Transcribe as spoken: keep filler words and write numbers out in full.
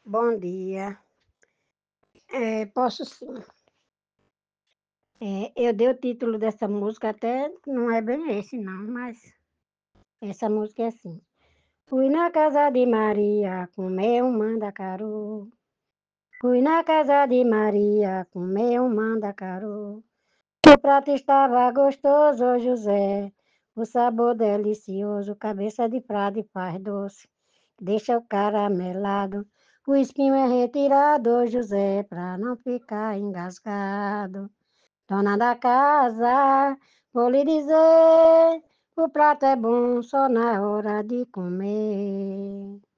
Bom dia. Eh, posso sim. Eh, eu dei o título dessa música até não é bem esse não, mas essa música é assim: fui na casa de Maria comer um mandacaru, fui na casa de Maria comer um mandacaru. O prato estava gostoso, ô José, o sabor delicioso, cabeça de prado e faz doce, deixa o caramelado, o espinho é retirado, ô José, pra não ficar engasgado. Dona da casa, vou lhe dizer, o prato é bom só na hora de comer.